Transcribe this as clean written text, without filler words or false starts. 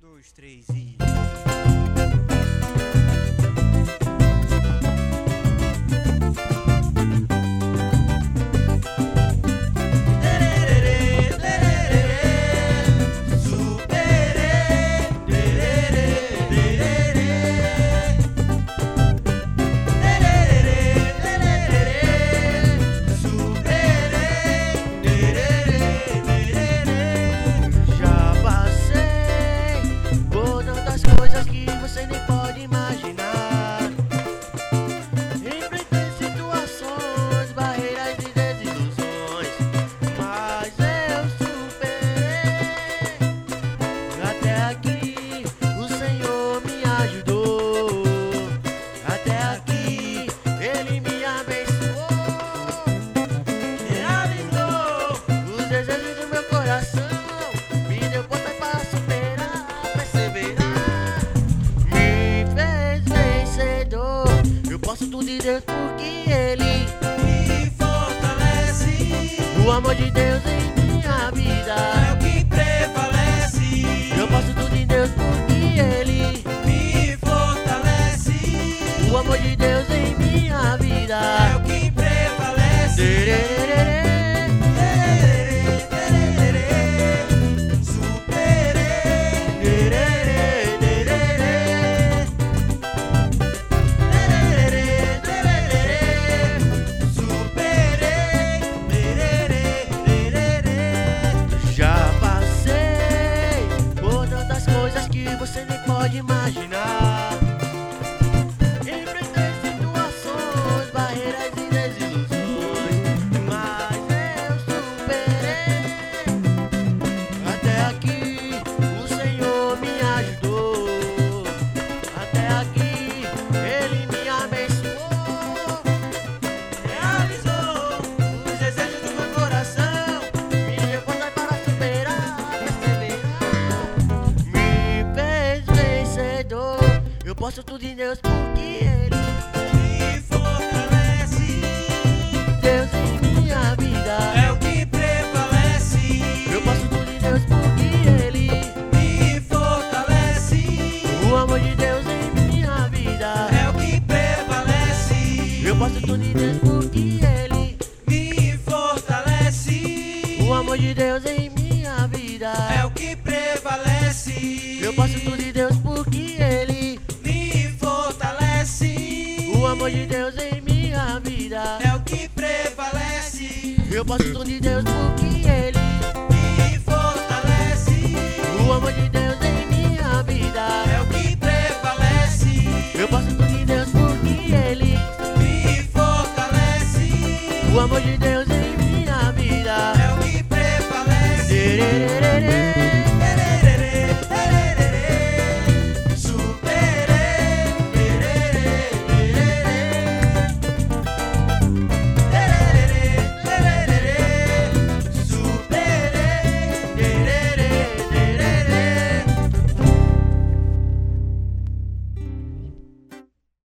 dois, três e... Coisas que você nem pode imaginar. Enfrentei situações, barreiras e desilusões, mas eu superei. Até aqui o Senhor me ajudou. Até aqui Ele me abençoou. Realizou os desejos do meu coração. Me deu força para superar, perseverar. Eu posso tudo de Deus porque Ele me fortalece. O amor de Deus em minha vida É o que prevalece. Eu posso tudo em Deus porque Ele me fortalece. O amor de Deus em minha vida É o que prevalece. Você nem pode imaginar. Enfrentei situações, barreiras e desilusões, mas eu superei. Até aqui o Senhor me ajudou. Até aqui Ele me abençoou. Realizou os desejos do meu coração. Me deu força para superar, perseverar. Eu posso tudo em Deus porque Ele me fortalece. Deus em minha vida É o que prevalece. Eu posso tudo em Deus porque Ele me fortalece. O amor de Deus em minha vida É o que prevalece. Eu posso tudo em Deus porque Ele me fortalece. O amor de Deus em minha vida É o que prevalece. Eu posso tudo em Deus porque Ele me fortalece. O amor de Deus em minha vida É o que prevalece. Eu posso tudo em Deus porque Ele me fortalece. O amor de Deus em minha vida É o que prevalece. Eu posso tudo em Deus porque Ele me fortalece. O amor de Deus em minha vida É o que prevalece.